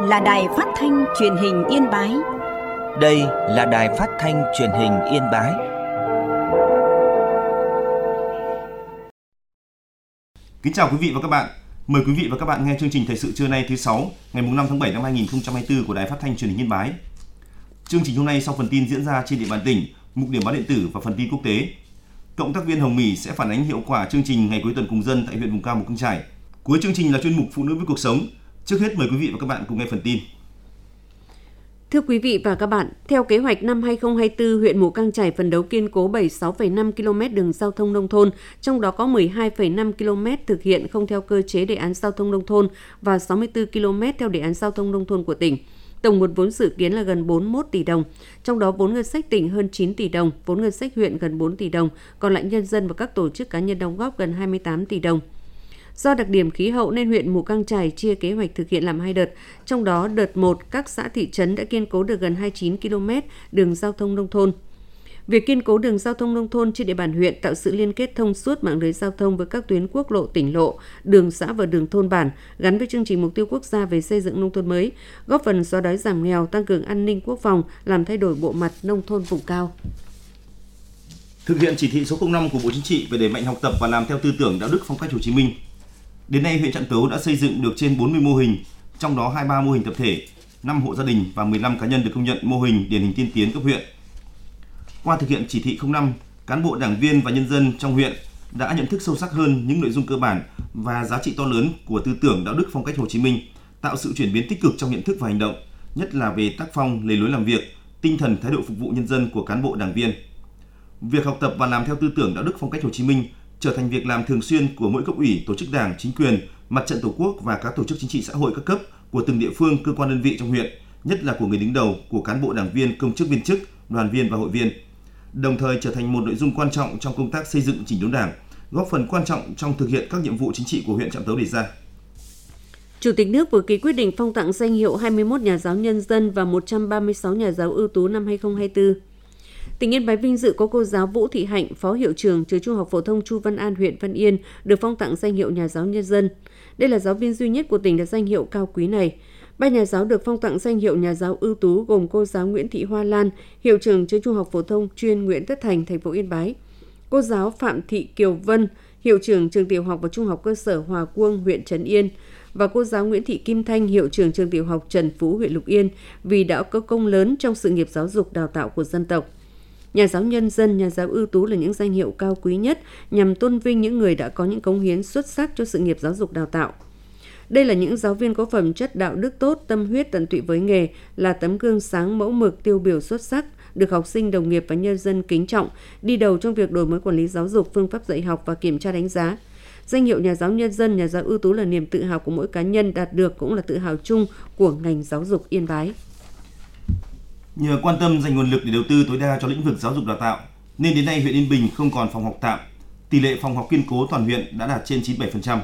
là Đài Phát thanh Truyền hình Yên Bái. Đây là Đài Phát thanh Truyền hình Yên Bái. Kính chào quý vị và các bạn. Mời quý vị và các bạn nghe chương trình thời sự trưa nay thứ 6, ngày 5 tháng 7 năm 2024 của Đài Phát thanh Truyền hình Yên Bái. Chương trình hôm nay sau phần tin diễn ra trên địa bàn tỉnh, mục điểm báo điện tử và phần tin quốc tế. Cộng tác viên Hồng Mỹ sẽ phản ánh hiệu quả chương trình Ngày cuối tuần cùng dân tại huyện vùng cao Mù Căng Chải. Cuối chương trình là chuyên mục Phụ nữ với cuộc sống. Trước hết mời quý vị và các bạn cùng nghe phần tin. Thưa quý vị và các bạn, theo kế hoạch năm 2024, huyện Mù Căng Chải phấn đấu kiên cố 76,5 km đường giao thông nông thôn, trong đó có 12,5 km thực hiện không theo cơ chế đề án giao thông nông thôn và 64 km theo đề án giao thông nông thôn của tỉnh. Tổng nguồn vốn dự kiến là gần 41 tỷ đồng, trong đó vốn ngân sách tỉnh hơn 9 tỷ đồng, vốn ngân sách huyện gần 4 tỷ đồng, còn lại nhân dân và các tổ chức cá nhân đóng góp gần 28 tỷ đồng. Do đặc điểm khí hậu nên huyện Mù Căng Chải chia kế hoạch thực hiện làm 2 đợt, trong đó đợt 1 các xã thị trấn đã kiên cố được gần 29 km đường giao thông nông thôn. Việc kiên cố đường giao thông nông thôn trên địa bàn huyện tạo sự liên kết thông suốt mạng lưới giao thông với các tuyến quốc lộ, tỉnh lộ, đường xã và đường thôn bản gắn với chương trình mục tiêu quốc gia về xây dựng nông thôn mới, góp phần xóa đói giảm nghèo, tăng cường an ninh quốc phòng, làm thay đổi bộ mặt nông thôn vùng cao. Thực hiện chỉ thị số 05 của Bộ Chính trị về đẩy mạnh học tập và làm theo tư tưởng đạo đức phong cách Hồ Chí Minh. Đến nay, huyện Trạm Tấu đã xây dựng được trên 40 mô hình, trong đó 23 mô hình tập thể, 5 hộ gia đình và 15 cá nhân được công nhận mô hình điển hình tiên tiến cấp huyện. Qua thực hiện chỉ thị 05, cán bộ đảng viên và nhân dân trong huyện đã nhận thức sâu sắc hơn những nội dung cơ bản và giá trị to lớn của tư tưởng đạo đức phong cách Hồ Chí Minh, tạo sự chuyển biến tích cực trong nhận thức và hành động, nhất là về tác phong, lề lối làm việc, tinh thần thái độ phục vụ nhân dân của cán bộ đảng viên. Việc học tập và làm theo tư tưởng đạo đức phong cách Hồ Chí Minh trở thành việc làm thường xuyên của mỗi cấp ủy, tổ chức đảng, chính quyền, mặt trận tổ quốc và các tổ chức chính trị xã hội các cấp của từng địa phương, cơ quan đơn vị trong huyện, nhất là của người đứng đầu, của cán bộ đảng viên, công chức viên chức, đoàn viên và hội viên. Đồng thời trở thành một nội dung quan trọng trong công tác xây dựng chỉnh đốn Đảng, góp phần quan trọng trong thực hiện các nhiệm vụ chính trị của huyện Trạm Tấu đề ra. Chủ tịch nước vừa ký quyết định phong tặng danh hiệu 21 nhà giáo nhân dân và 136 nhà giáo ưu tú năm 2024. Tỉnh Yên Bái vinh dự có cô giáo Vũ Thị Hạnh, Phó Hiệu trưởng Trường Trung học phổ thông Chu Văn An, huyện Văn Yên, được phong tặng danh hiệu nhà giáo nhân dân. Đây là giáo viên duy nhất của tỉnh đạt danh hiệu cao quý này. 3 nhà giáo được phong tặng danh hiệu nhà giáo ưu tú gồm cô giáo Nguyễn Thị Hoa Lan, Hiệu trưởng Trường Trung học phổ thông chuyên Nguyễn Tất Thành, thành phố Yên Bái; cô giáo Phạm Thị Kiều Vân, Hiệu trưởng Trường Tiểu học và Trung học cơ sở Hòa Cuông, huyện Trấn Yên; và cô giáo Nguyễn Thị Kim Thanh, Hiệu trưởng Trường Tiểu học Trần Phú, huyện Lục Yên, vì đã có công lớn trong sự nghiệp giáo dục đào tạo của dân tộc. Nhà giáo nhân dân, nhà giáo ưu tú là những danh hiệu cao quý nhất nhằm tôn vinh những người đã có những cống hiến xuất sắc cho sự nghiệp giáo dục đào tạo. Đây là những giáo viên có phẩm chất đạo đức tốt, tâm huyết tận tụy với nghề, là tấm gương sáng mẫu mực, tiêu biểu xuất sắc, được học sinh, đồng nghiệp và nhân dân kính trọng, đi đầu trong việc đổi mới quản lý giáo dục, phương pháp dạy học và kiểm tra đánh giá. Danh hiệu nhà giáo nhân dân, nhà giáo ưu tú là niềm tự hào của mỗi cá nhân đạt được, cũng là tự hào chung của ngành giáo dục Yên Bái. Nhờ quan tâm dành nguồn lực để đầu tư tối đa cho lĩnh vực giáo dục đào tạo, nên đến nay huyện Yên Bình không còn phòng học tạm. Tỷ lệ phòng học kiên cố toàn huyện đã đạt trên 97%.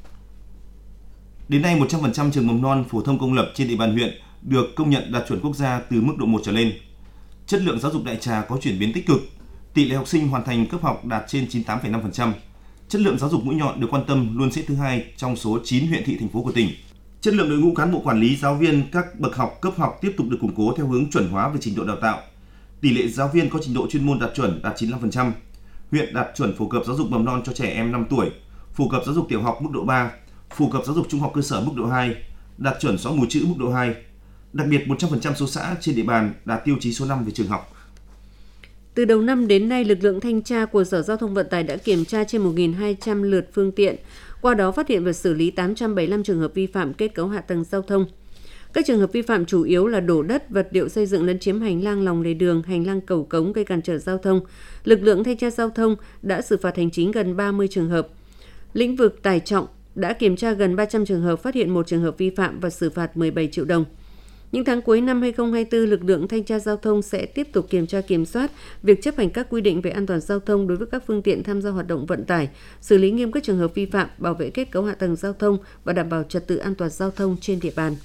Đến nay 100% trường mầm non phổ thông công lập trên địa bàn huyện được công nhận đạt chuẩn quốc gia từ mức độ 1 trở lên. Chất lượng giáo dục đại trà có chuyển biến tích cực. Tỷ lệ học sinh hoàn thành cấp học đạt trên 98,5%. Chất lượng giáo dục mũi nhọn được quan tâm luôn xếp thứ 2 trong số 9 huyện thị thành phố của tỉnh. Chất lượng đội ngũ cán bộ quản lý, giáo viên các bậc học, cấp học tiếp tục được củng cố theo hướng chuẩn hóa về trình độ đào tạo. Tỷ lệ giáo viên có trình độ chuyên môn đạt chuẩn đạt 95%. Huyện đạt chuẩn phổ cập giáo dục mầm non cho trẻ em 5 tuổi, phổ cập giáo dục tiểu học mức độ 3, phổ cập giáo dục trung học cơ sở mức độ 2, đạt chuẩn xóa mù chữ mức độ 2. Đặc biệt 100% số xã trên địa bàn đạt tiêu chí số 5 về trường học. Từ đầu năm đến nay, lực lượng thanh tra của Sở Giao thông Vận tải đã kiểm tra trên 1.200 lượt phương tiện, qua đó phát hiện và xử lý 875 trường hợp vi phạm kết cấu hạ tầng giao thông. Các trường hợp vi phạm chủ yếu là đổ đất, vật liệu xây dựng lấn chiếm hành lang lòng lề đường, hành lang cầu cống gây cản trở giao thông. Lực lượng thanh tra giao thông đã xử phạt hành chính gần 30 trường hợp. Lĩnh vực tải trọng đã kiểm tra gần 300 trường hợp, phát hiện 1 trường hợp vi phạm và xử phạt 17 triệu đồng. Những tháng cuối năm 2024, lực lượng thanh tra giao thông sẽ tiếp tục kiểm tra kiểm soát việc chấp hành các quy định về an toàn giao thông đối với các phương tiện tham gia hoạt động vận tải, xử lý nghiêm các trường hợp vi phạm, bảo vệ kết cấu hạ tầng giao thông và đảm bảo trật tự an toàn giao thông trên địa bàn.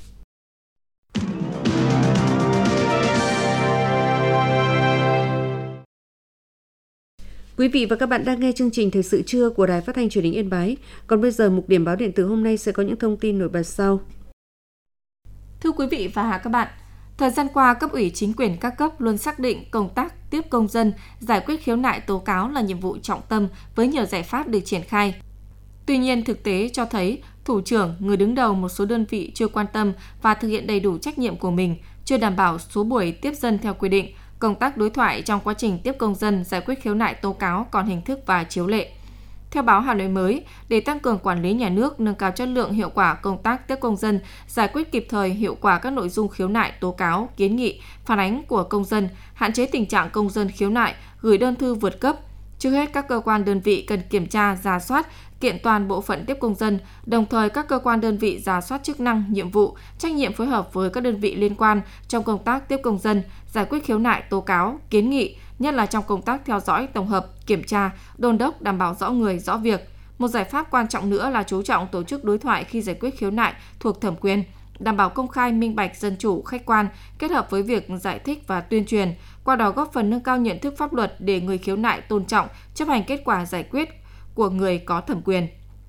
Quý vị và các bạn đang nghe chương trình Thời sự trưa của Đài Phát thanh Truyền hình Yên Bái. Còn bây giờ, mục điểm báo điện tử hôm nay sẽ có những thông tin nổi bật sau. Thưa quý vị và các bạn, thời gian qua, cấp ủy chính quyền các cấp luôn xác định công tác tiếp công dân, giải quyết khiếu nại tố cáo là nhiệm vụ trọng tâm với nhiều giải pháp được triển khai. Tuy nhiên, thực tế cho thấy thủ trưởng, người đứng đầu một số đơn vị chưa quan tâm và thực hiện đầy đủ trách nhiệm của mình, chưa đảm bảo số buổi tiếp dân theo quy định, công tác đối thoại trong quá trình tiếp công dân, giải quyết khiếu nại tố cáo còn hình thức và chiếu lệ. Theo báo Hà Nội mới, để tăng cường quản lý nhà nước, nâng cao chất lượng hiệu quả công tác tiếp công dân, giải quyết kịp thời hiệu quả các nội dung khiếu nại, tố cáo, kiến nghị, phản ánh của công dân, hạn chế tình trạng công dân khiếu nại, gửi đơn thư vượt cấp. Trước hết, các cơ quan đơn vị cần kiểm tra, rà soát, kiện toàn bộ phận tiếp công dân, đồng thời các cơ quan đơn vị rà soát chức năng, nhiệm vụ, trách nhiệm phối hợp với các đơn vị liên quan trong công tác tiếp công dân, giải quyết khiếu nại, tố cáo, kiến nghị, nhất là trong công tác theo dõi, tổng hợp, kiểm tra, đôn đốc đảm bảo rõ người, rõ việc. Một giải pháp quan trọng nữa là chú trọng tổ chức đối thoại khi giải quyết khiếu nại thuộc thẩm quyền, đảm bảo công khai, minh bạch, dân chủ, khách quan, kết hợp với việc giải thích và tuyên truyền, qua đó góp phần nâng cao nhận thức pháp luật để người khiếu nại tôn trọng, chấp hành kết quả giải quyết của người có thẩm quyền.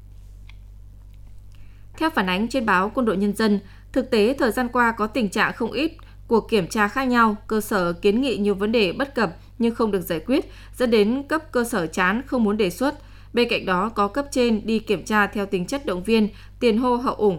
Theo phản ánh trên báo Quân đội Nhân dân, thực tế thời gian qua có tình trạng không ít cuộc kiểm tra khác nhau, cơ sở kiến nghị nhiều vấn đề bất cập nhưng không được giải quyết, dẫn đến cấp cơ sở chán không muốn đề xuất. Bên cạnh đó có cấp trên đi kiểm tra theo tính chất động viên, tiền hô hậu ủng,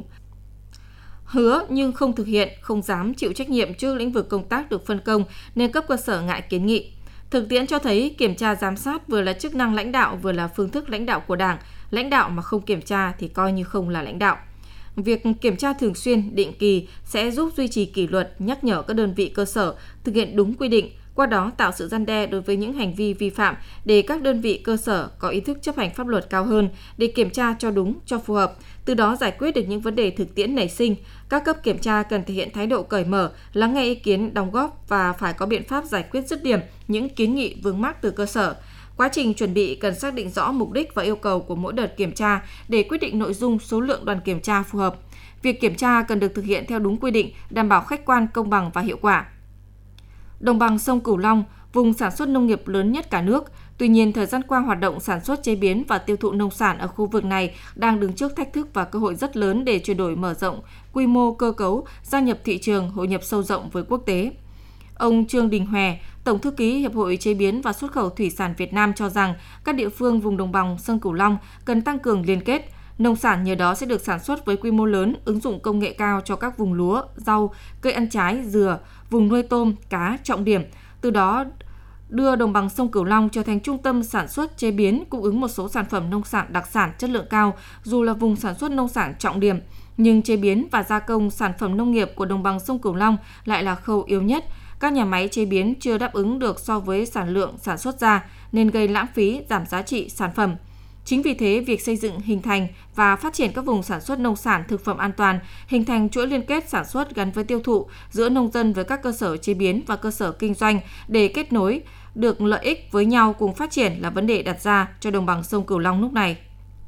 hứa nhưng không thực hiện, không dám chịu trách nhiệm trước lĩnh vực công tác được phân công nên cấp cơ sở ngại kiến nghị. Thực tiễn cho thấy kiểm tra giám sát vừa là chức năng lãnh đạo vừa là phương thức lãnh đạo của Đảng, lãnh đạo mà không kiểm tra thì coi như không là lãnh đạo. Việc kiểm tra thường xuyên, định kỳ sẽ giúp duy trì kỷ luật, nhắc nhở các đơn vị cơ sở thực hiện đúng quy định, qua đó tạo sự răn đe đối với những hành vi vi phạm để các đơn vị cơ sở có ý thức chấp hành pháp luật cao hơn để kiểm tra cho đúng, cho phù hợp, từ đó giải quyết được những vấn đề thực tiễn nảy sinh. Các cấp kiểm tra cần thể hiện thái độ cởi mở, lắng nghe ý kiến, đóng góp và phải có biện pháp giải quyết dứt điểm những kiến nghị vướng mắc từ cơ sở. Quá trình chuẩn bị cần xác định rõ mục đích và yêu cầu của mỗi đợt kiểm tra để quyết định nội dung, số lượng đoàn kiểm tra phù hợp. Việc kiểm tra cần được thực hiện theo đúng quy định, đảm bảo khách quan, công bằng và hiệu quả. Đồng bằng sông Cửu Long, vùng sản xuất nông nghiệp lớn nhất cả nước. Tuy nhiên, thời gian qua hoạt động sản xuất, chế biến và tiêu thụ nông sản ở khu vực này đang đứng trước thách thức và cơ hội rất lớn để chuyển đổi mở rộng quy mô cơ cấu, gia nhập thị trường, hội nhập sâu rộng với quốc tế. Ông Trương Đình Hòe, Tổng thư ký Hiệp hội Chế biến và Xuất khẩu Thủy sản Việt Nam cho rằng các địa phương vùng đồng bằng sông Cửu Long cần tăng cường liên kết. Nông sản nhờ đó sẽ được sản xuất với quy mô lớn, ứng dụng công nghệ cao cho các vùng lúa, rau, cây ăn trái, dừa, vùng nuôi tôm, cá trọng điểm. Từ đó đưa đồng bằng sông Cửu Long trở thành trung tâm sản xuất, chế biến, cung ứng một số sản phẩm nông sản đặc sản chất lượng cao, dù là vùng sản xuất nông sản trọng điểm. Nhưng chế biến và gia công sản phẩm nông nghiệp của đồng bằng sông Cửu Long lại là khâu yếu nhất. Các nhà máy chế biến chưa đáp ứng được so với sản lượng sản xuất ra nên gây lãng phí, giảm giá trị sản phẩm. Chính vì thế, việc xây dựng, hình thành và phát triển các vùng sản xuất nông sản thực phẩm an toàn, hình thành chuỗi liên kết sản xuất gắn với tiêu thụ giữa nông dân với các cơ sở chế biến và cơ sở kinh doanh để kết nối được lợi ích với nhau cùng phát triển là vấn đề đặt ra cho đồng bằng sông Cửu Long lúc này.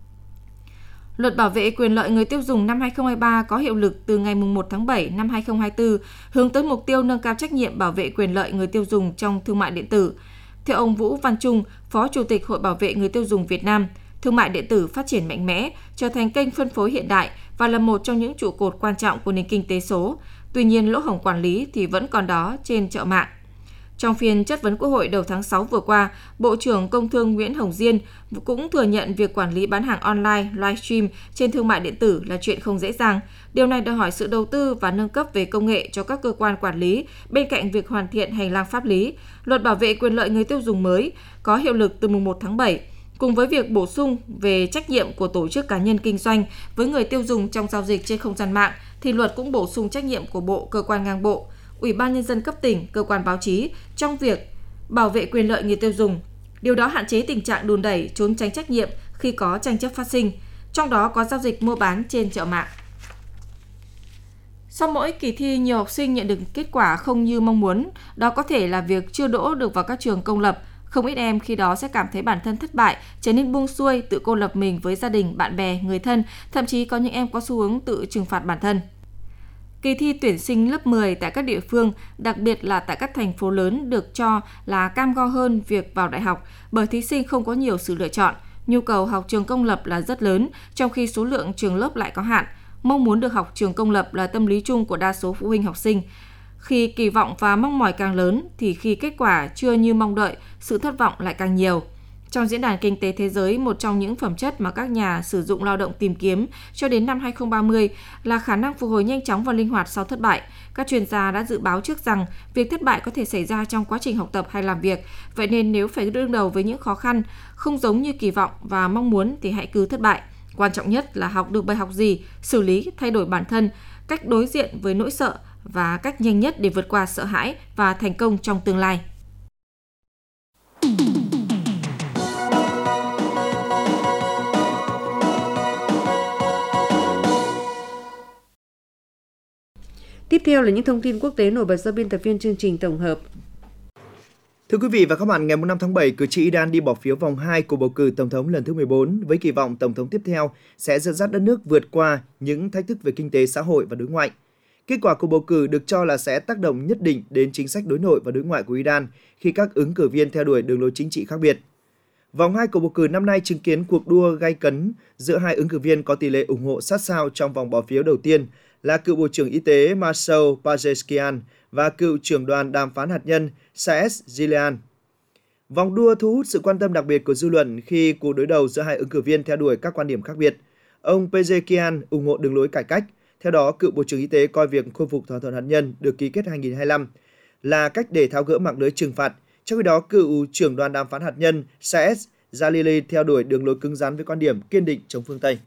Luật bảo vệ quyền lợi người tiêu dùng năm 2023 có hiệu lực từ ngày 1 tháng 7 năm 2024, hướng tới mục tiêu nâng cao trách nhiệm bảo vệ quyền lợi người tiêu dùng trong thương mại điện tử. Theo ông Vũ Văn Trung, Phó Chủ tịch Hội Bảo vệ người tiêu dùng Việt Nam, thương mại điện tử phát triển mạnh mẽ, trở thành kênh phân phối hiện đại và là một trong những trụ cột quan trọng của nền kinh tế số. Tuy nhiên, lỗ hổng quản lý thì vẫn còn đó trên chợ mạng. Trong phiên chất vấn Quốc hội đầu tháng 6 vừa qua, Bộ trưởng Công Thương Nguyễn Hồng Diên cũng thừa nhận việc quản lý bán hàng online, livestream trên thương mại điện tử là chuyện không dễ dàng. Điều này đòi hỏi sự đầu tư và nâng cấp về công nghệ cho các cơ quan quản lý, bên cạnh việc hoàn thiện hành lang pháp lý. Luật bảo vệ quyền lợi người tiêu dùng mới có hiệu lực từ mùng 1 tháng 7. Cùng với việc bổ sung về trách nhiệm của tổ chức cá nhân kinh doanh với người tiêu dùng trong giao dịch trên không gian mạng, thì luật cũng bổ sung trách nhiệm của Bộ, cơ quan ngang bộ, Ủy ban Nhân dân cấp tỉnh, cơ quan báo chí trong việc bảo vệ quyền lợi người tiêu dùng. Điều đó hạn chế tình trạng đùn đẩy, trốn tránh trách nhiệm khi có tranh chấp phát sinh, trong đó có giao dịch mua bán trên chợ mạng. Sau mỗi kỳ thi, nhiều học sinh nhận được kết quả không như mong muốn. Đó có thể là việc chưa đỗ được vào các trường công lập. Không ít em khi đó sẽ cảm thấy bản thân thất bại, trở nên buông xuôi, tự cô lập mình với gia đình, bạn bè, người thân, thậm chí có những em có xu hướng tự trừng phạt bản thân. Kỳ thi tuyển sinh lớp 10 tại các địa phương, đặc biệt là tại các thành phố lớn được cho là cam go hơn việc vào đại học bởi thí sinh không có nhiều sự lựa chọn. Nhu cầu học trường công lập là rất lớn, trong khi số lượng trường lớp lại có hạn. Mong muốn được học trường công lập là tâm lý chung của đa số phụ huynh học sinh. Khi kỳ vọng và mong mỏi càng lớn thì khi kết quả chưa như mong đợi, sự thất vọng lại càng nhiều. Trong Diễn đàn Kinh tế Thế giới, một trong những phẩm chất mà các nhà sử dụng lao động tìm kiếm cho đến năm 2030 là khả năng phục hồi nhanh chóng và linh hoạt sau thất bại. Các chuyên gia đã dự báo trước rằng việc thất bại có thể xảy ra trong quá trình học tập hay làm việc. Vậy nên nếu phải đương đầu với những khó khăn không giống như kỳ vọng và mong muốn thì hãy cứ thất bại. Quan trọng nhất là học được bài học gì, xử lý, thay đổi bản thân, cách đối diện với nỗi sợ và cách nhanh nhất để vượt qua sợ hãi và thành công trong tương lai. Tiếp theo là những thông tin quốc tế nổi bật do biên tập viên chương trình tổng hợp. Thưa quý vị và các bạn, ngày 5 tháng 7, cử tri Iran đi bỏ phiếu vòng 2 của bầu cử tổng thống lần thứ 14 với kỳ vọng tổng thống tiếp theo sẽ dẫn dắt đất nước vượt qua những thách thức về kinh tế, xã hội và đối ngoại. Kết quả của bầu cử được cho là sẽ tác động nhất định đến chính sách đối nội và đối ngoại của Iran khi các ứng cử viên theo đuổi đường lối chính trị khác biệt. Vòng 2 của bầu cử năm nay chứng kiến cuộc đua gay cấn giữa hai ứng cử viên có tỷ lệ ủng hộ sát sao trong vòng bỏ phiếu đầu tiên là cựu Bộ trưởng Y tế Masoud Pezeshkian và cựu trưởng đoàn đàm phán hạt nhân Saeed Zilean. Vòng đua thu hút sự quan tâm đặc biệt của dư luận khi cuộc đối đầu giữa hai ứng cử viên theo đuổi các quan điểm khác biệt. Ông Pezeshkian ủng hộ đường lối cải cách, theo đó cựu Bộ trưởng Y tế coi việc khôi phục thỏa thuận hạt nhân được ký kết 2025 là cách để tháo gỡ mạng lưới trừng phạt. Trong khi đó, cựu trưởng đoàn đàm phán hạt nhân Saeed Jalili theo đuổi đường lối cứng rắn với quan điểm kiên định chống phương Tây.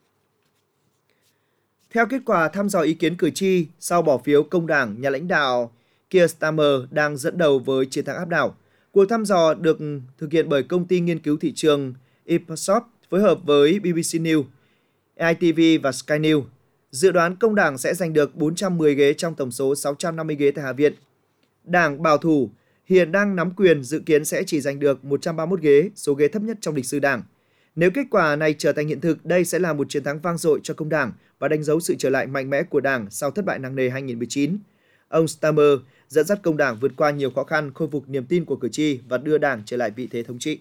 Theo kết quả thăm dò ý kiến cử tri, sau bỏ phiếu công đảng, nhà lãnh đạo Keir Starmer đang dẫn đầu với chiến thắng áp đảo. Cuộc thăm dò được thực hiện bởi công ty nghiên cứu thị trường Ipsos phối hợp với BBC News, ITV và Sky News. Dự đoán công đảng sẽ giành được 410 ghế trong tổng số 650 ghế tại Hạ viện. Đảng bảo thủ hiện đang nắm quyền dự kiến sẽ chỉ giành được 131 ghế, số ghế thấp nhất trong lịch sử đảng. Nếu kết quả này trở thành hiện thực, đây sẽ là một chiến thắng vang dội cho công đảng và đánh dấu sự trở lại mạnh mẽ của đảng sau thất bại nặng nề 2019. Ông Starmer dẫn dắt công đảng vượt qua nhiều khó khăn, khôi phục niềm tin của cử tri và đưa đảng trở lại vị thế thống trị.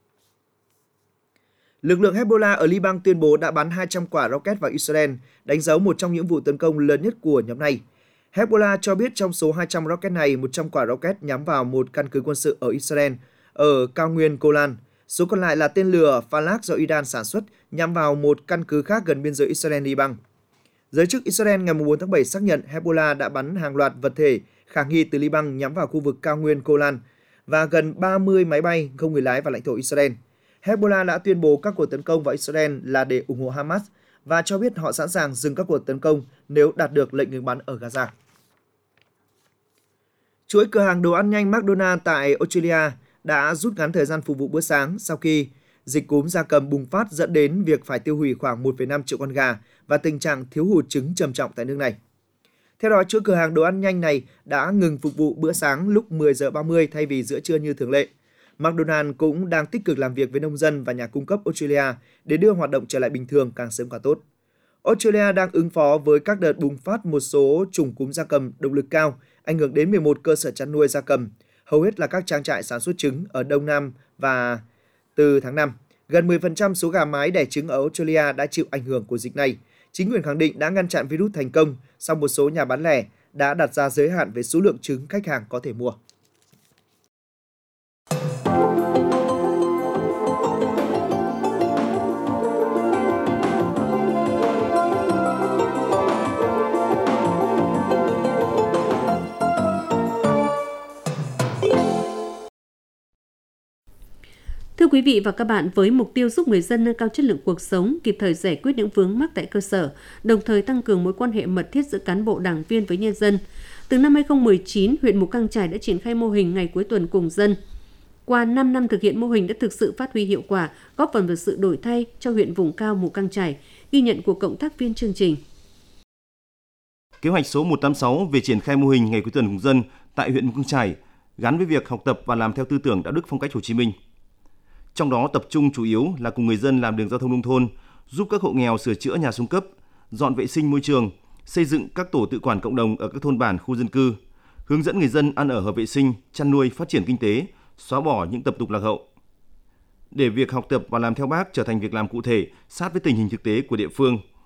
Lực lượng Hezbollah ở Liban tuyên bố đã bắn 200 quả rocket vào Israel, đánh dấu một trong những vụ tấn công lớn nhất của nhóm này. Hezbollah cho biết trong số 200 rocket này, 100 quả rocket nhắm vào một căn cứ quân sự ở Israel, ở cao nguyên Golan. Số còn lại là tên lửa Falak do Iran sản xuất nhắm vào một căn cứ khác gần biên giới Israel-Liban. Giới chức Israel ngày 4 tháng 7 xác nhận Hezbollah đã bắn hàng loạt vật thể khả nghi từ Liban nhắm vào khu vực cao nguyên Golan và gần 30 máy bay không người lái vào lãnh thổ Israel. Hezbollah đã tuyên bố các cuộc tấn công vào Israel là để ủng hộ Hamas và cho biết họ sẵn sàng dừng các cuộc tấn công nếu đạt được lệnh ngừng bắn ở Gaza. Chuỗi cửa hàng đồ ăn nhanh McDonald's tại Australia đã rút ngắn thời gian phục vụ bữa sáng sau khi dịch cúm gia cầm bùng phát dẫn đến việc phải tiêu hủy khoảng 1,5 triệu con gà và tình trạng thiếu hụt trứng trầm trọng tại nước này. Theo đó, chuỗi cửa hàng đồ ăn nhanh này đã ngừng phục vụ bữa sáng lúc 10 giờ 30 thay vì giữa trưa như thường lệ. McDonald's cũng đang tích cực làm việc với nông dân và nhà cung cấp Australia để đưa hoạt động trở lại bình thường càng sớm càng tốt. Australia đang ứng phó với các đợt bùng phát một số chủng cúm gia cầm độc lực cao, ảnh hưởng đến 11 cơ sở chăn nuôi gia cầm, hầu hết là các trang trại sản xuất trứng ở Đông Nam và từ tháng 5. Gần 10% số gà mái đẻ trứng ở Australia đã chịu ảnh hưởng của dịch này. Chính quyền khẳng định đã ngăn chặn virus thành công, song một số nhà bán lẻ đã đặt ra giới hạn về số lượng trứng khách hàng có thể mua. Thưa quý vị và các bạn, với mục tiêu giúp người dân nâng cao chất lượng cuộc sống, kịp thời giải quyết những vướng mắc tại cơ sở, đồng thời tăng cường mối quan hệ mật thiết giữa cán bộ đảng viên với nhân dân, từ năm 2019, huyện Mù Cang Chải đã triển khai mô hình ngày cuối tuần cùng dân. Qua 5 năm thực hiện mô hình đã thực sự phát huy hiệu quả, góp phần vào sự đổi thay cho huyện vùng cao Mù Cang Chải, ghi nhận của cộng tác viên chương trình. Kế hoạch số 186 về triển khai mô hình ngày cuối tuần cùng dân tại huyện Mù Cang Chải gắn với việc học tập và làm theo tư tưởng đạo đức phong cách Hồ Chí Minh. Trong đó tập trung chủ yếu là cùng người dân làm đường giao thông nông thôn, giúp các hộ nghèo sửa chữa nhà xuống cấp, dọn vệ sinh môi trường, xây dựng các tổ tự quản cộng đồng ở các thôn bản, khu dân cư, hướng dẫn người dân ăn ở hợp vệ sinh, chăn nuôi, phát triển kinh tế, xóa bỏ những tập tục lạc hậu. Để việc học tập và làm theo Bác trở thành việc làm cụ thể, sát với tình hình thực tế của địa phương,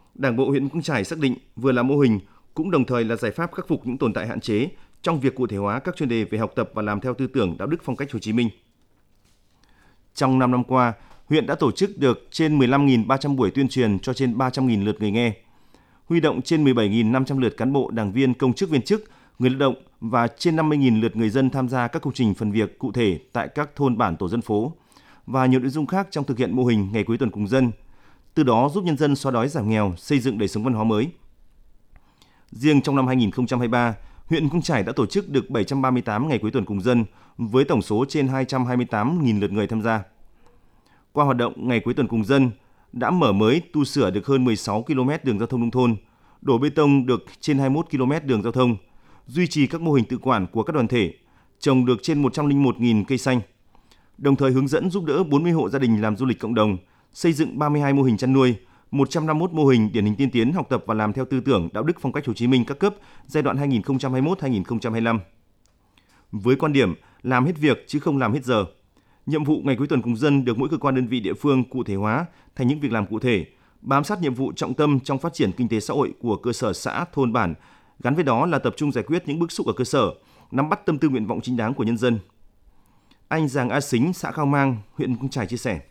Đảng bộ huyện Mù Căng Chải xác định vừa là mô hình cũng đồng thời là giải pháp khắc phục những tồn tại hạn chế trong việc cụ thể hóa các chuyên đề về học tập và làm theo tư tưởng đạo đức phong cách Hồ Chí Minh. Trong 5 năm qua, huyện đã tổ chức được trên 15.300 buổi tuyên truyền cho trên 300.000 lượt người nghe, huy động trên 17.500 lượt cán bộ, đảng viên, công chức viên chức, người lao động và trên 50.000 lượt người dân tham gia các công trình phần việc cụ thể tại các thôn bản tổ dân phố và nhiều nội dung khác trong thực hiện mô hình ngày cuối tuần cùng dân, từ đó giúp nhân dân xóa đói giảm nghèo, xây dựng đời sống văn hóa mới. Riêng trong năm 2023, huyện Mù Căng Chải đã tổ chức được 738 ngày cuối tuần cùng dân với tổng số trên 228.000 lượt người tham gia. Qua hoạt động ngày cuối tuần cùng dân, đã mở mới, tu sửa được hơn 16 km đường giao thông nông thôn, đổ bê tông được trên 21 km đường giao thông, duy trì các mô hình tự quản của các đoàn thể, trồng được trên 101.000 cây xanh. Đồng thời hướng dẫn giúp đỡ 40 hộ gia đình làm du lịch cộng đồng, xây dựng 32 mô hình chăn nuôi, 151 mô hình điển hình tiên tiến học tập và làm theo tư tưởng đạo đức phong cách Hồ Chí Minh các cấp giai đoạn 2021-2025. Với quan điểm làm hết việc chứ không làm hết giờ, nhiệm vụ ngày cuối tuần cùng dân được mỗi cơ quan đơn vị địa phương cụ thể hóa thành những việc làm cụ thể, bám sát nhiệm vụ trọng tâm trong phát triển kinh tế xã hội của cơ sở xã, thôn bản, gắn với đó là tập trung giải quyết những bức xúc ở cơ sở, nắm bắt tâm tư nguyện vọng chính đáng của nhân dân. Anh Giàng A Xính, xã Khao Mang, huyện Mù Căng Chải chia sẻ.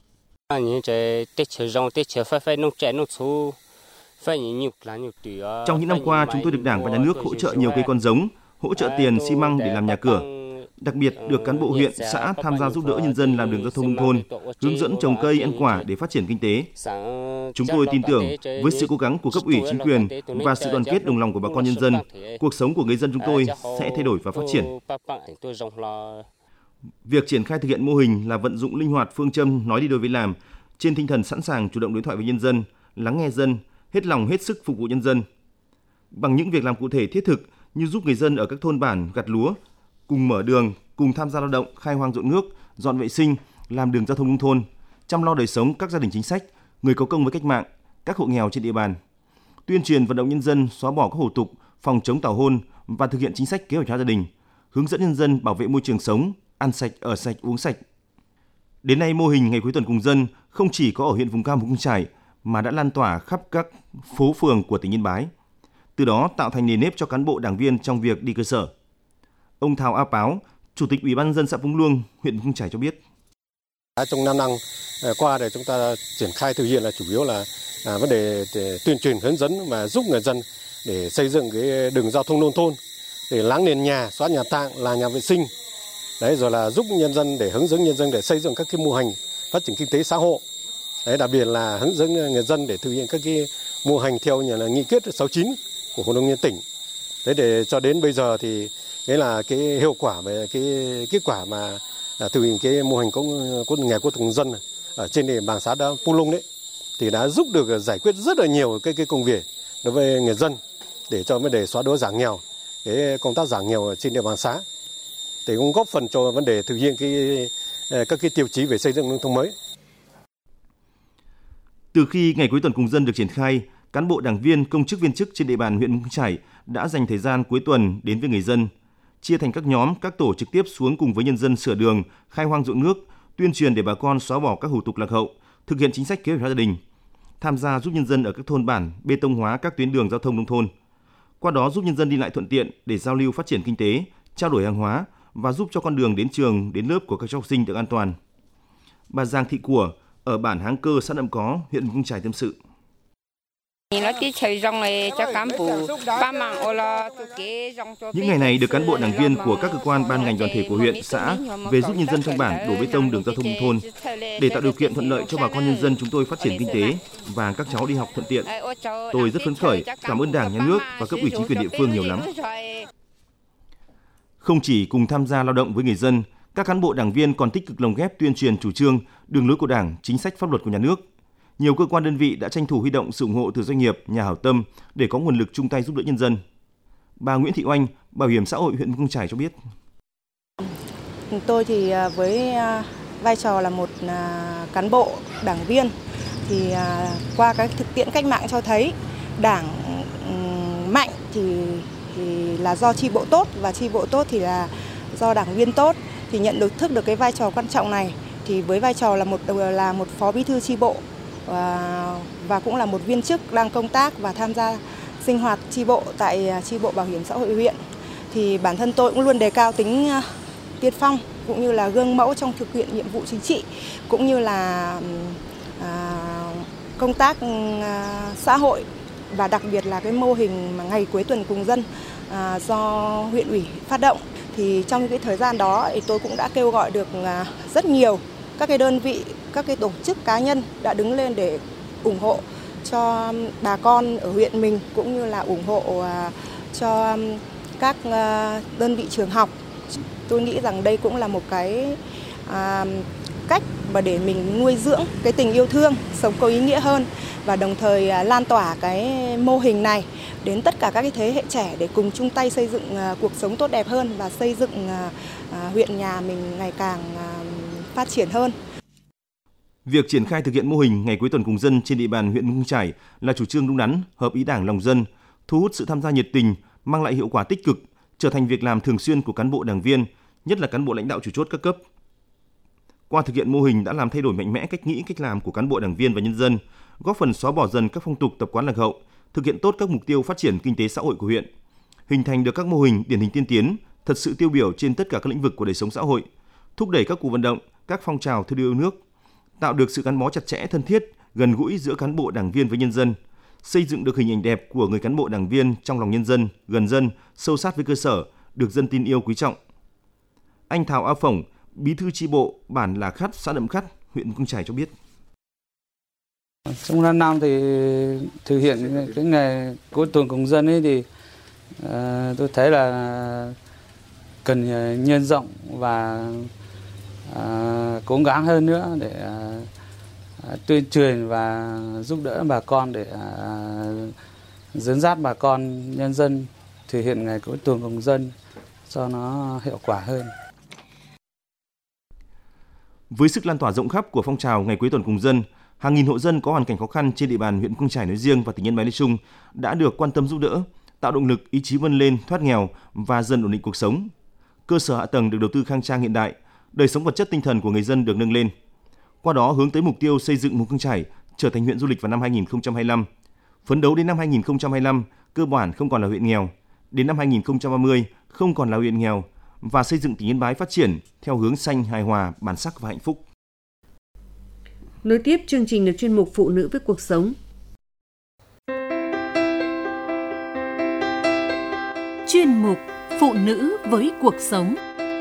Trong những năm qua, chúng tôi được Đảng và Nhà nước hỗ trợ nhiều cây con giống, hỗ trợ tiền xi măng để làm nhà cửa. Đặc biệt được cán bộ huyện, xã tham gia giúp đỡ nhân dân làm đường giao thông nông thôn, hướng dẫn trồng cây ăn quả để phát triển kinh tế. Chúng tôi tin tưởng với sự cố gắng của cấp ủy chính quyền và sự đoàn kết đồng lòng của bà con nhân dân, cuộc sống của người dân chúng tôi sẽ thay đổi và phát triển. Việc triển khai thực hiện mô hình là vận dụng linh hoạt phương châm nói đi đôi với làm, trên tinh thần sẵn sàng chủ động đối thoại với nhân dân, lắng nghe dân, hết lòng hết sức phục vụ nhân dân. Bằng những việc làm cụ thể thiết thực như giúp người dân ở các thôn bản gặt lúa, cùng mở đường, cùng tham gia lao động, khai hoang ruộng nước, dọn vệ sinh, làm đường giao thông nông thôn, chăm lo đời sống các gia đình chính sách, người có công với cách mạng, các hộ nghèo trên địa bàn. Tuyên truyền vận động nhân dân xóa bỏ các hủ tục, phòng chống tảo hôn và thực hiện chính sách kế hoạch hóa gia đình, hướng dẫn nhân dân bảo vệ môi trường sống, ăn sạch, ở sạch, uống sạch. Đến nay, mô hình ngày cuối tuần cùng dân không chỉ có ở huyện vùng cao Mù Căng Chải mà đã lan tỏa khắp các phố phường của tỉnh Yên Bái. Từ đó tạo thành nền nếp cho cán bộ đảng viên trong việc đi cơ sở. Ông Thào A Páo, Chủ tịch Ủy ban nhân dân xã Púng Luông, huyện Mù Căng Chải cho biết. Trong 5 năm qua để chúng ta triển khai thực hiện là chủ yếu là vấn đề để tuyên truyền hướng dẫn và giúp người dân để xây dựng cái đường giao thông nông thôn, để láng nền nhà, xóa nhà tạm, là nhà vệ sinh. Đấy, rồi là giúp nhân dân để hướng dẫn nhân dân để xây dựng các cái mô hình phát triển kinh tế xã hội. Đấy, đặc biệt là hướng dẫn người dân để thực hiện các cái mô hình theo như là nghị quyết 69 của Hội đồng nhân tỉnh. Đấy, để cho đến bây giờ thì đấy là cái hiệu quả về cái kết quả mà thực hiện cái mô hình có ngày của từng dân ở trên địa bàn xã Púng Luông đấy thì đã giúp được giải quyết rất là nhiều cái công việc đối với người dân để cho vấn đề xóa đói giảm nghèo, cái công tác giảm nghèo trên địa bàn xã để cũng góp phần cho vấn đề thực hiện các cái tiêu chí về xây dựng nông thôn mới. Từ khi ngày cuối tuần cùng dân được triển khai, cán bộ đảng viên, công chức viên chức trên địa bàn huyện Mù Căng Chải đã dành thời gian cuối tuần đến với người dân, chia thành các nhóm, các tổ trực tiếp xuống cùng với nhân dân sửa đường, khai hoang ruộng nước, tuyên truyền để bà con xóa bỏ các hủ tục lạc hậu, thực hiện chính sách kế hoạch hóa gia đình, tham gia giúp nhân dân ở các thôn bản bê tông hóa các tuyến đường giao thông nông thôn. Qua đó giúp nhân dân đi lại thuận tiện để giao lưu phát triển kinh tế, trao đổi hàng hóa và giúp cho con đường đến trường, đến lớp của các cháu học sinh được an toàn. Bà Giang Thị Của ở bản Háng Cơ, xã Nậm Có, huyện Mù Căng Chải tâm sự. Những ngày này được cán bộ đảng viên của các cơ quan ban ngành đoàn thể của huyện, xã về giúp nhân dân trong bản đổ bê tông đường giao thông nông thôn. Để tạo điều kiện thuận lợi cho bà con nhân dân chúng tôi phát triển kinh tế và các cháu đi học thuận tiện. Tôi rất phấn khởi, cảm ơn Đảng, Nhà nước và cấp ủy chính quyền địa phương nhiều lắm. Không chỉ cùng tham gia lao động với người dân, các cán bộ đảng viên còn tích cực lồng ghép tuyên truyền chủ trương, đường lối của Đảng, chính sách pháp luật của nhà nước. Nhiều cơ quan đơn vị đã tranh thủ huy động sự ủng hộ từ doanh nghiệp, nhà hảo tâm để có nguồn lực chung tay giúp đỡ nhân dân. Bà Nguyễn Thị Oanh, Bảo hiểm xã hội huyện Mù Căng Chải cho biết. Tôi thì với vai trò là một cán bộ đảng viên thì qua cái thực tiễn cách mạng cho thấy Đảng mạnh thì là do chi bộ tốt và chi bộ tốt thì là do đảng viên tốt, thì nhận thức được cái vai trò quan trọng này thì với vai trò là một phó bí thư chi bộ và cũng là một viên chức đang công tác và tham gia sinh hoạt chi bộ tại chi bộ bảo hiểm xã hội huyện. Thì bản thân tôi cũng luôn đề cao tính tiên phong cũng như là gương mẫu trong thực hiện nhiệm vụ chính trị cũng như là công tác xã hội, và đặc biệt là cái mô hình ngày cuối tuần cùng dân do huyện ủy phát động. Thì trong cái thời gian đó thì tôi cũng đã kêu gọi được rất nhiều các cái đơn vị, các cái tổ chức cá nhân đã đứng lên để ủng hộ cho bà con ở huyện mình cũng như là ủng hộ cho các đơn vị trường học. Tôi nghĩ rằng đây cũng là một cái cách mà để mình nuôi dưỡng cái tình yêu thương, sống có ý nghĩa hơn và đồng thời lan tỏa cái mô hình này đến tất cả các cái thế hệ trẻ để cùng chung tay xây dựng cuộc sống tốt đẹp hơn và xây dựng huyện nhà mình ngày càng phát triển hơn. Việc triển khai thực hiện mô hình ngày cuối tuần cùng dân trên địa bàn huyện Mù Căng Chải là chủ trương đúng đắn, hợp ý Đảng lòng dân, thu hút sự tham gia nhiệt tình, mang lại hiệu quả tích cực, trở thành việc làm thường xuyên của cán bộ đảng viên, nhất là cán bộ lãnh đạo chủ chốt các cấp. Qua thực hiện mô hình đã làm thay đổi mạnh mẽ cách nghĩ, cách làm của cán bộ đảng viên và nhân dân, góp phần xóa bỏ dần các phong tục tập quán lạc hậu, thực hiện tốt các mục tiêu phát triển kinh tế xã hội của huyện, hình thành được các mô hình điển hình tiên tiến, thật sự tiêu biểu trên tất cả các lĩnh vực của đời sống xã hội, thúc đẩy các cuộc vận động, các phong trào thi đua yêu nước, tạo được sự gắn bó chặt chẽ, thân thiết, gần gũi giữa cán bộ đảng viên với nhân dân, xây dựng được hình ảnh đẹp của người cán bộ đảng viên trong lòng nhân dân, gần dân, sâu sát với cơ sở, được dân tin yêu quý trọng. Anh Thảo A Phỏng, bí thư chi bộ bản Là Khắt, xã Nậm Khắt, huyện Mù Căng Chải cho biết. Trong 5 năm thì thực hiện cái ngày cuối tuần cùng dân ấy thì tôi thấy là cần nhân rộng và cố gắng hơn nữa để tuyên truyền và giúp đỡ bà con để dẫn dắt bà con nhân dân thực hiện ngày cuối tuần cùng dân cho nó hiệu quả hơn. Với sức lan tỏa rộng khắp của phong trào ngày cuối tuần cùng dân, hàng nghìn hộ dân có hoàn cảnh khó khăn trên địa bàn huyện Mù Căng Chải nói riêng và tỉnh Yên Bái nói chung đã được quan tâm giúp đỡ, tạo động lực, ý chí vươn lên, thoát nghèo và dần ổn định cuộc sống. Cơ sở hạ tầng được đầu tư khang trang hiện đại, đời sống vật chất tinh thần của người dân được nâng lên. Qua đó hướng tới mục tiêu xây dựng Mù Căng Chải trở thành huyện du lịch vào năm 2025. Phấn đấu đến năm 2025 cơ bản không còn là huyện nghèo, đến năm 2030 không còn là huyện nghèo và xây dựng tỉnh Yên Bái phát triển theo hướng xanh, hài hòa, bản sắc và hạnh phúc. Nối tiếp chương trình là chuyên mục Phụ nữ với cuộc sống. Chuyên mục Phụ nữ với cuộc sống.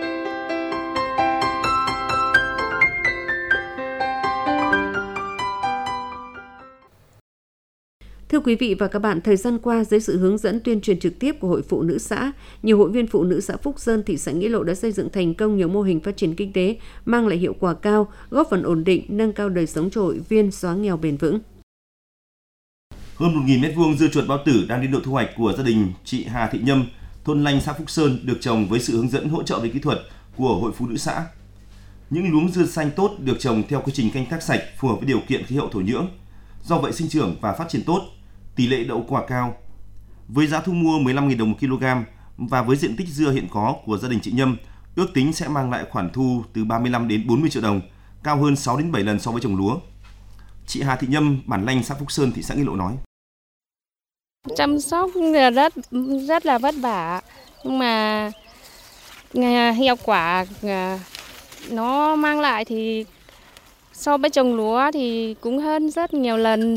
Thưa quý vị và các bạn, thời gian qua, dưới sự hướng dẫn tuyên truyền trực tiếp của Hội Phụ nữ xã, nhiều hội viên phụ nữ xã Phúc Sơn, thị xã Nghĩa Lộ đã xây dựng thành công nhiều mô hình phát triển kinh tế, mang lại hiệu quả cao, góp phần ổn định, nâng cao đời sống cho hội viên, xóa nghèo bền vững. Hơn 1.000 m2 dưa chuột bao tử đang đến độ thu hoạch của gia đình chị Hà Thị Nhâm, thôn Lanh, xã Phúc Sơn được trồng với sự hướng dẫn hỗ trợ về kỹ thuật của Hội Phụ nữ xã. Những luống dưa xanh tốt được trồng theo quy trình canh tác sạch phù hợp với điều kiện khí hậu thổ nhưỡng. Do vậy sinh trưởng và phát triển tốt, tỷ lệ đậu quả cao. Với giá thu mua 15.000 đồng một kg và với diện tích dưa hiện có của gia đình chị Nhâm, ước tính sẽ mang lại khoản thu từ 35 đến 40 triệu đồng, cao hơn 6 đến 7 lần so với trồng lúa. Chị Hà Thị Nhâm, bản Lanh, xã Phúc Sơn, thị xã Nghĩa Lộ nói: Chăm sóc rất là vất vả, nhưng mà hiệu quả nó mang lại thì so với trồng lúa thì cũng hơn rất nhiều lần.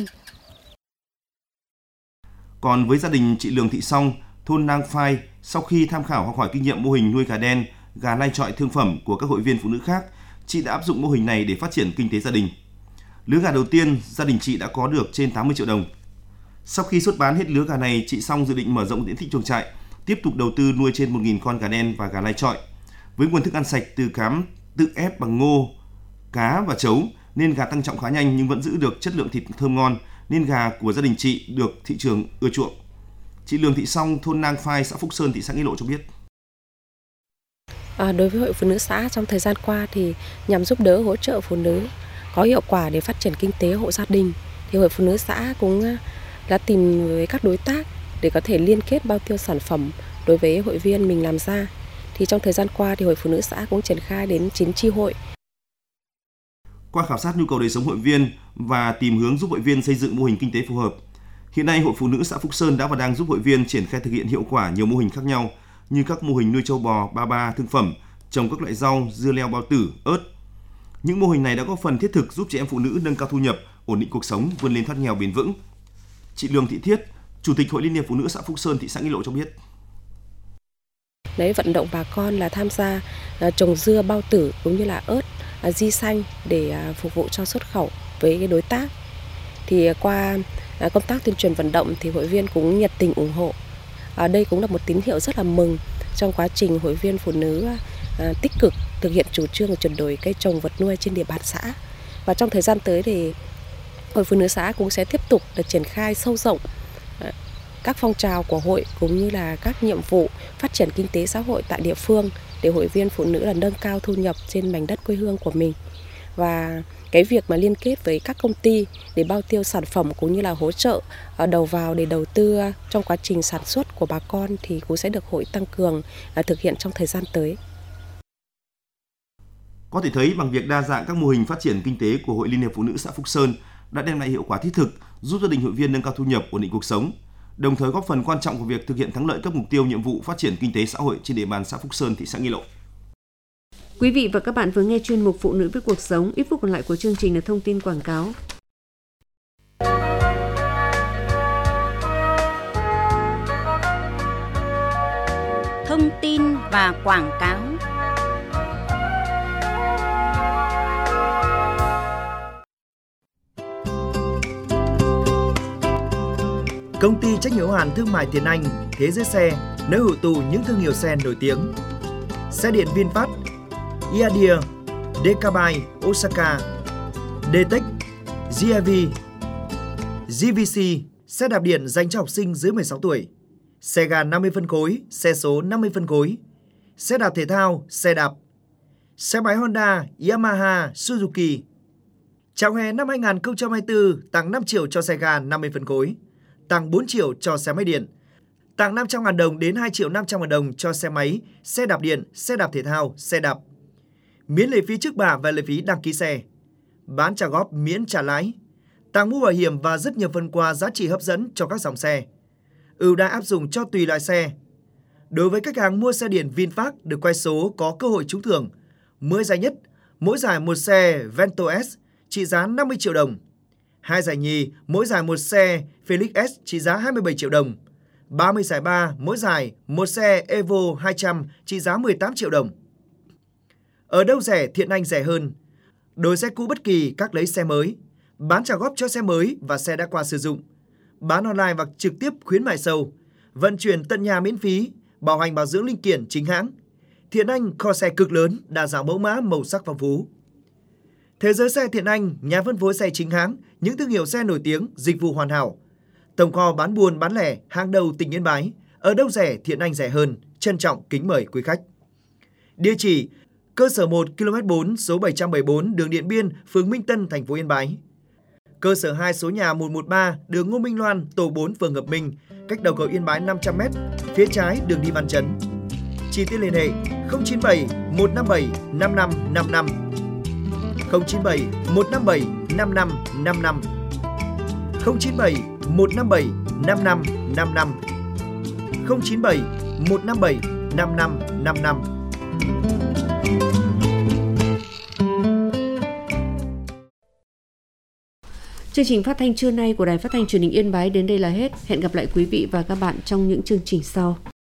Còn với gia đình chị Lường Thị Song, thôn Nang Phai, sau khi tham khảo học hỏi kinh nghiệm mô hình nuôi gà đen, gà lai chọi thương phẩm của các hội viên phụ nữ khác, chị đã áp dụng mô hình này để phát triển kinh tế gia đình. Lứa gà đầu tiên, gia đình chị đã có được trên 80 triệu đồng. Sau khi xuất bán hết lứa gà này, chị Song dự định mở rộng diện tích chuồng trại, tiếp tục đầu tư nuôi trên 1.000 con gà đen và gà lai chọi. Với nguồn thức ăn sạch từ cám tự ép bằng ngô, cá và trấu, nên gà tăng trọng khá nhanh nhưng vẫn giữ được chất lượng thịt thơm ngon, nên gà của gia đình chị được thị trường ưa chuộng. Chị Lường Thị Song, thôn Nang Phai, xã Phúc Sơn, thị xã Nghĩa Lộ cho biết. Đối với Hội Phụ nữ xã trong thời gian qua thì nhằm giúp đỡ hỗ trợ phụ nữ có hiệu quả để phát triển kinh tế hộ gia đình, thì Hội Phụ nữ xã cũng đã tìm với các đối tác để có thể liên kết bao tiêu sản phẩm đối với hội viên mình làm ra. Thì trong thời gian qua thì Hội Phụ nữ xã cũng triển khai đến 9 chi hội. qua khảo sát nhu cầu đời sống hội viên và tìm hướng giúp hội viên xây dựng mô hình kinh tế phù hợp. Hiện nay, Hội Phụ nữ xã Phúc Sơn đã và đang giúp hội viên triển khai thực hiện hiệu quả nhiều mô hình khác nhau như các mô hình nuôi trâu bò, ba thương phẩm, trồng các loại rau, dưa leo bao tử, ớt. Những mô hình này đã góp phần thiết thực giúp chị em phụ nữ nâng cao thu nhập, ổn định cuộc sống, vươn lên thoát nghèo bền vững. Chị Lương Thị Thiết, Chủ tịch Hội Liên hiệp Phụ nữ xã Phúc Sơn, thị xã Nghi Lộ cho biết. Vận động bà con là tham gia trồng dưa bao tử cũng như là ớt, di xanh để phục vụ cho xuất khẩu với cái đối tác. Thì qua công tác tuyên truyền vận động thì hội viên cũng nhiệt tình ủng hộ. Đây cũng là một tín hiệu rất là mừng trong quá trình hội viên phụ nữ tích cực thực hiện chủ trương chuyển đổi cây trồng vật nuôi trên địa bàn xã. Và trong thời gian tới thì Hội Phụ nữ xã cũng sẽ tiếp tục được triển khai sâu rộng các phong trào của hội cũng như là các nhiệm vụ phát triển kinh tế xã hội tại địa phương để hội viên phụ nữ là nâng cao thu nhập trên mảnh đất quê hương của mình. Và cái việc mà liên kết với các công ty để bao tiêu sản phẩm cũng như là hỗ trợ đầu vào để đầu tư trong quá trình sản xuất của bà con thì cũng sẽ được hội tăng cường thực hiện trong thời gian tới. Có thể thấy bằng việc đa dạng các mô hình phát triển kinh tế của Hội Liên hiệp Phụ nữ xã Phúc Sơn đã đem lại hiệu quả thiết thực, giúp gia đình hội viên nâng cao thu nhập, ổn định cuộc sống, đồng thời góp phần quan trọng của việc thực hiện thắng lợi các mục tiêu nhiệm vụ phát triển kinh tế xã hội trên địa bàn xã Phúc Sơn, thị xã Nghi Lộ. Quý vị và các bạn vừa nghe chuyên mục Phụ nữ với cuộc sống. Ít phút còn lại của chương trình là thông tin quảng cáo. Thông tin và quảng cáo. Công ty trách nhiệm hữu hạn thương mại Tiến Anh, Thế giới xe, nơi hội tụ những thương hiệu xe nổi tiếng. Xe điện VinFast, Iadia, Decabai, Osaka, Detech, GIV, GVC, xe đạp điện dành cho học sinh dưới 16 tuổi. Xe ga 50 phân khối, xe số 50 phân khối. Xe đạp thể thao, xe đạp. Xe máy Honda, Yamaha, Suzuki. Chào hè năm 2024, tặng 5 triệu cho xe ga 50 phân khối. Tặng 4 triệu cho xe máy điện, tặng 500.000 đồng đến 2.500.000 đồng cho xe máy, xe đạp điện, xe đạp thể thao, xe đạp. Miễn lệ phí trước bạ và lệ phí đăng ký xe. Bán trả góp miễn trả lãi. Tặng mũ bảo hiểm và rất nhiều phần quà giá trị hấp dẫn cho các dòng xe. Ưu đãi áp dụng cho tùy loại xe. Đối với khách hàng mua xe điện VinFast được quay số có cơ hội trúng thưởng 10 giải nhất, mỗi giải một xe Vento S trị giá 50 triệu đồng. 2 giải nhì, mỗi giải một xe Felix S trị giá 27 triệu đồng. 30 giải ba, mỗi giải một xe Evo 200 trị giá 18 triệu đồng. Ở đâu rẻ, Thiện Anh rẻ hơn. Đổi xe cũ bất kỳ, các lấy xe mới. Bán trả góp cho xe mới và xe đã qua sử dụng. Bán online hoặc trực tiếp khuyến mại sâu. Vận chuyển tận nhà miễn phí, bảo hành bảo dưỡng linh kiện chính hãng. Thiện Anh kho xe cực lớn, đa dạng mẫu mã, màu sắc phong phú. Thế giới xe Thiện Anh, nhà phân phối xe chính hãng, những thương hiệu xe nổi tiếng, dịch vụ hoàn hảo. Tổng kho bán buôn bán lẻ, hàng đầu tỉnh Yên Bái. Ở đâu rẻ, Thiện Anh rẻ hơn. Trân trọng kính mời quý khách. Địa chỉ: cơ sở 1 km 4 số 774 đường Điện Biên, phường Minh Tân, thành phố Yên Bái. Cơ sở 2 số nhà 113 đường Ngô Minh Loan, tổ 4 phường Hợp Minh, cách đầu cầu Yên Bái 500m, phía trái đường đi Văn Chấn. Chi tiết liên hệ 097 157 5555, 097 157 5555, 097 157 5555, 097 157 5555. Chương trình phát thanh trưa nay của Đài Phát thanh Truyền hình Yên Bái đến đây là hết. Hẹn gặp lại quý vị và các bạn trong những chương trình sau.